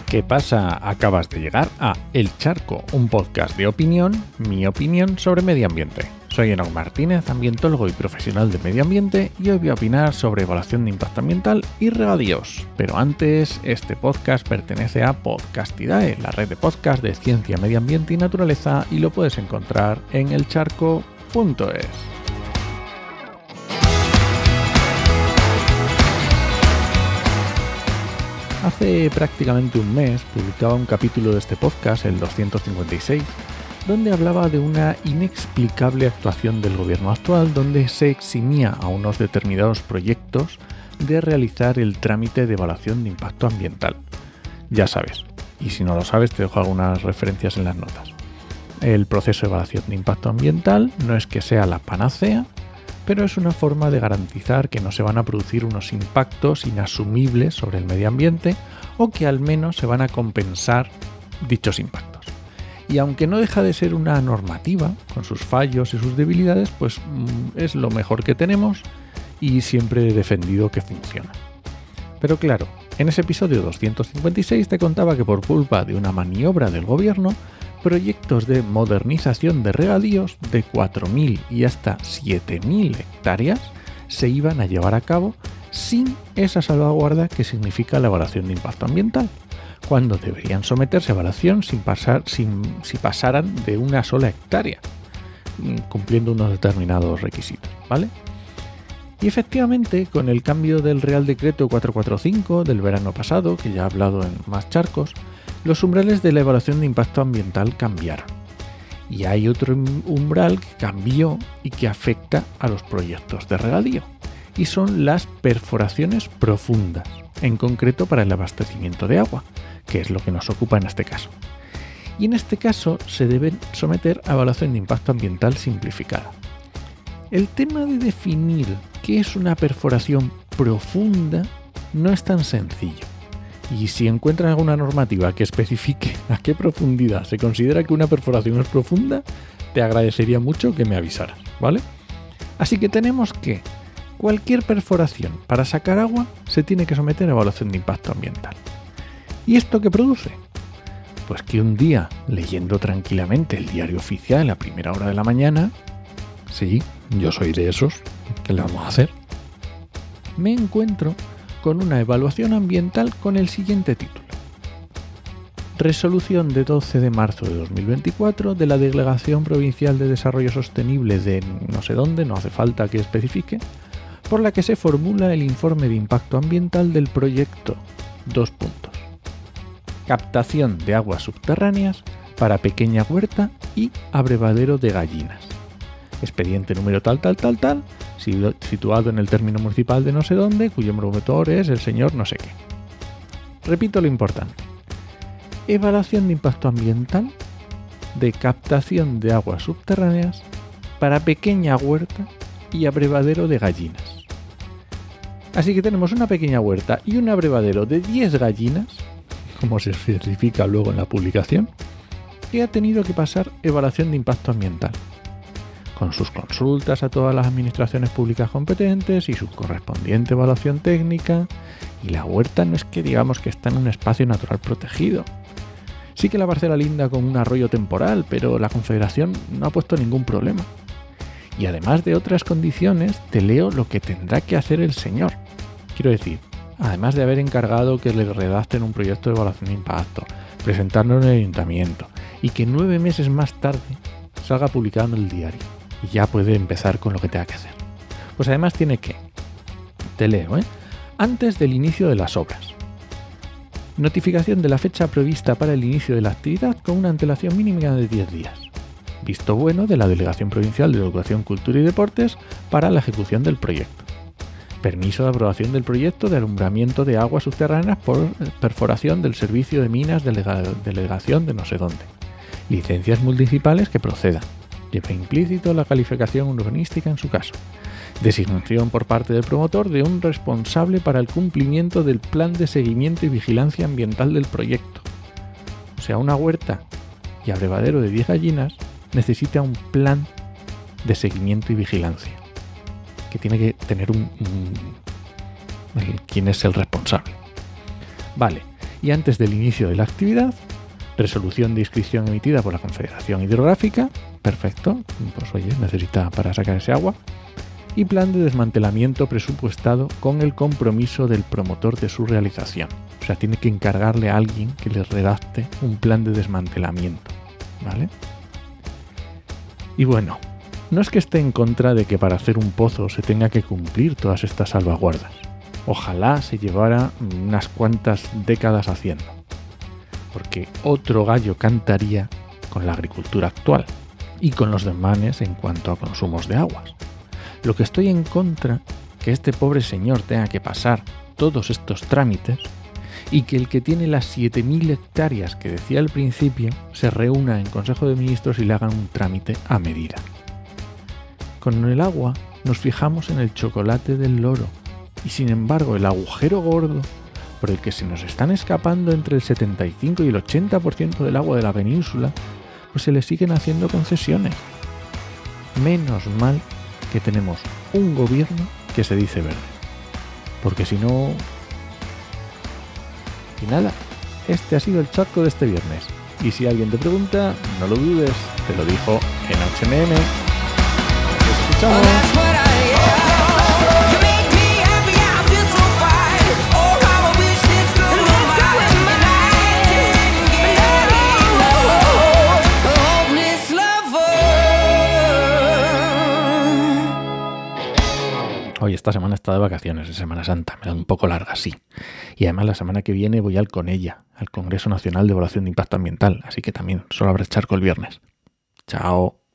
¿Qué pasa? Acabas de llegar a El Charco, un podcast de opinión, mi opinión sobre medio ambiente. Soy Enoc Martínez, ambientólogo y profesional de medio ambiente, y hoy voy a opinar sobre evaluación de impacto ambiental y regadíos. Pero antes, este podcast pertenece a Podcastidae, la red de podcast de ciencia, medio ambiente y naturaleza, y lo puedes encontrar en elcharco.es. Hace prácticamente un mes publicaba un capítulo de este podcast, el 256, donde hablaba de una inexplicable actuación del gobierno actual, donde se eximía a unos determinados proyectos de realizar el trámite de evaluación de impacto ambiental. Ya sabes, y si no lo sabes te dejo algunas referencias en las notas. El proceso de evaluación de impacto ambiental no es que sea la panacea, pero es una forma de garantizar que no se van a producir unos impactos inasumibles sobre el medio ambiente o que al menos se van a compensar dichos impactos. Y aunque no deja de ser una normativa, con sus fallos y sus debilidades, pues es lo mejor que tenemos y siempre he defendido que funciona. Pero claro, en ese episodio 256 te contaba que por culpa de una maniobra del gobierno, proyectos de modernización de regadíos de 4.000 y hasta 7.000 hectáreas se iban a llevar a cabo sin esa salvaguarda que significa la evaluación de impacto ambiental, cuando deberían someterse a evaluación si pasaran de una sola hectárea, cumpliendo unos determinados requisitos, ¿vale? Y efectivamente, con el cambio del Real Decreto 445 del verano pasado, que ya he hablado en más charcos, los umbrales de la evaluación de impacto ambiental cambiaron. Y hay otro umbral que cambió y que afecta a los proyectos de regadío, y son las perforaciones profundas, en concreto para el abastecimiento de agua, que es lo que nos ocupa en este caso. Y en este caso se deben someter a evaluación de impacto ambiental simplificada. El tema de definir qué es una perforación profunda no es tan sencillo. Y si encuentran alguna normativa que especifique a qué profundidad se considera que una perforación es profunda, te agradecería mucho que me avisaras, ¿vale? Así que tenemos que cualquier perforación para sacar agua se tiene que someter a evaluación de impacto ambiental. ¿Y esto qué produce? Pues que un día, leyendo tranquilamente el diario oficial a primera hora de la mañana, sí, yo soy de esos, ¿qué le vamos a hacer? Me encuentro con una evaluación ambiental con el siguiente título. Resolución de 12 de marzo de 2024 de la Delegación Provincial de Desarrollo Sostenible de no sé dónde, no hace falta que especifique, por la que se formula el informe de impacto ambiental del proyecto. Captación de aguas subterráneas para pequeña huerta y abrevadero de gallinas. Expediente número tal, situado en el término municipal de no sé dónde, cuyo promotor es el señor no sé qué. Repito lo importante. Evaluación de impacto ambiental de captación de aguas subterráneas para pequeña huerta y abrevadero de gallinas. Así que tenemos una pequeña huerta y un abrevadero de 10 gallinas, como se especifica luego en la publicación, que ha tenido que pasar evaluación de impacto ambiental, con sus consultas a todas las administraciones públicas competentes y su correspondiente evaluación técnica, y la huerta no es que digamos que está en un espacio natural protegido. Sí que la parcela linda con un arroyo temporal, pero la Confederación no ha puesto ningún problema. Y además de otras condiciones, te leo lo que tendrá que hacer el señor. Quiero decir, además de haber encargado que le redacten un proyecto de evaluación de impacto, presentarlo en el ayuntamiento, y que 9 meses más tarde salga publicado en el diario. Y ya puede empezar con lo que tenga que hacer. Pues además tiene que, te leo, antes del inicio de las obras. Notificación de la fecha prevista para el inicio de la actividad con una antelación mínima de 10 días. Visto bueno de la Delegación Provincial de Educación, Cultura y Deportes para la ejecución del proyecto. Permiso de aprobación del proyecto de alumbramiento de aguas subterráneas por perforación del servicio de minas de delegación de no sé dónde. Licencias municipales que procedan. Lleva implícito la calificación urbanística en su caso. Designación por parte del promotor de un responsable para el cumplimiento del plan de seguimiento y vigilancia ambiental del proyecto. O sea, una huerta y abrevadero de 10 gallinas necesita un plan de seguimiento y vigilancia, que tiene que tener quién es el responsable. Vale, Y antes del inicio de la actividad, resolución de inscripción emitida por la Confederación Hidrográfica, perfecto, pues oye, necesita para sacar ese agua, y plan de desmantelamiento presupuestado con el compromiso del promotor de su realización. O sea, tiene que encargarle a alguien que le redacte un plan de desmantelamiento, ¿vale? Y bueno, no es que esté en contra de que para hacer un pozo se tenga que cumplir todas estas salvaguardas. Ojalá se llevara unas cuantas décadas haciendo, porque otro gallo cantaría con la agricultura actual y con los desmanes en cuanto a consumos de aguas. Lo que estoy en contra, que este pobre señor tenga que pasar todos estos trámites y que el que tiene las 7.000 hectáreas que decía al principio se reúna en Consejo de Ministros y le hagan un trámite a medida. Con el agua nos fijamos en el chocolate del loro y sin embargo el agujero gordo por el que se nos están escapando entre el 75 y el 80% del agua de la península, pues se le siguen haciendo concesiones. Menos mal que tenemos un gobierno que se dice verde, porque si no... Y nada, este ha sido el charco de este viernes, y si alguien te pregunta, no lo dudes, te lo dijo en HMM. ¡Nos escuchamos! Hoy esta semana está de vacaciones, es Semana Santa, me da un poco larga, sí. Y además la semana que viene voy al CONELLA, al Congreso Nacional de Evaluación de Impacto Ambiental, así que también solo habrá charco el viernes. Chao.